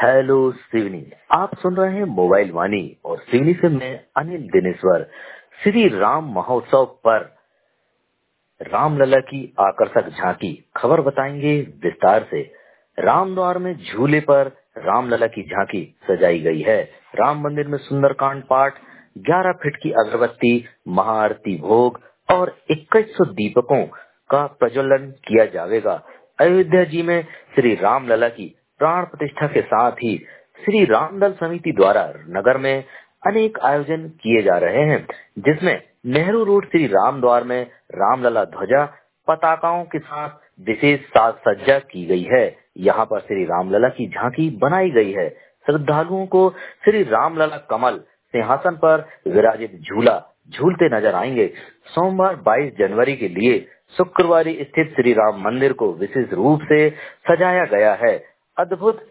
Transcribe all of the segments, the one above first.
Hello Seoni. आप सुन रहे हैं मोबाइल वाणी और सिवनी से मैं अनिल दिनेश्वर। श्री राम महोत्सव पर रामलला की आकर्षक झांकी खबर बताएंगे विस्तार से। रामद्वार में झूले पर रामलला की झांकी सजाई गई है। राम मंदिर में सुंदरकांड पाठ, 11 फीट की अगरबत्ती, महाआरती भोग और 2100 दीपकों का प्रज्वलन किया जाएगा। अयोध्या जी में श्री रामलला की प्राण प्रतिष्ठा के साथ ही श्री रामदल समिति द्वारा नगर में अनेक आयोजन किए जा रहे हैं, जिसमें नेहरू रोड श्री रामद्वार में रामलला ध्वजा पताकाओं के साथ विशेष साज सज्जा की गई है। यहाँ पर श्री रामलला की झांकी बनाई गई है। श्रद्धालुओं को श्री रामलला कमल सिंहासन पर विराजित झूला झूलते नजर आएंगे। सोमवार 22 जनवरी के लिए शुक्रवार स्थित श्री राम मंदिर को विशेष रूप से सजाया गया है। अद्भुत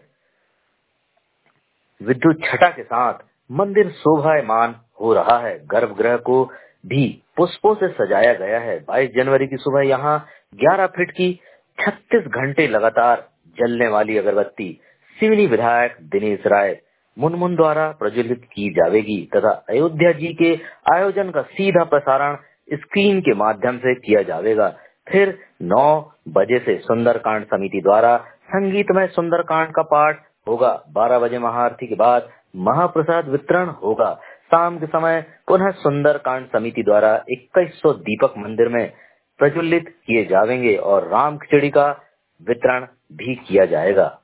विद्युत छटा के साथ मंदिर शोभायमान हो रहा है। गर्भगृह को भी पुष्पों से सजाया गया है। 22 जनवरी की सुबह यहाँ 11 फीट की 36 घंटे लगातार जलने वाली अगरबत्ती सिवनी विधायक दिनेश राय मुनमुन द्वारा प्रज्वलित की जाएगी तथा अयोध्या जी के आयोजन का सीधा प्रसारण स्क्रीन के माध्यम से किया जाएगा। फिर 9 बजे से सुंदरकांड समिति द्वारा संगीतमय सुंदरकांड का पाठ होगा। 12 बजे महाआरती के बाद महाप्रसाद वितरण होगा। शाम के समय पुनः सुंदरकांड समिति द्वारा 2100 दीपक मंदिर में प्रज्वलित किए जाएंगे और राम खिचड़ी का वितरण भी किया जाएगा।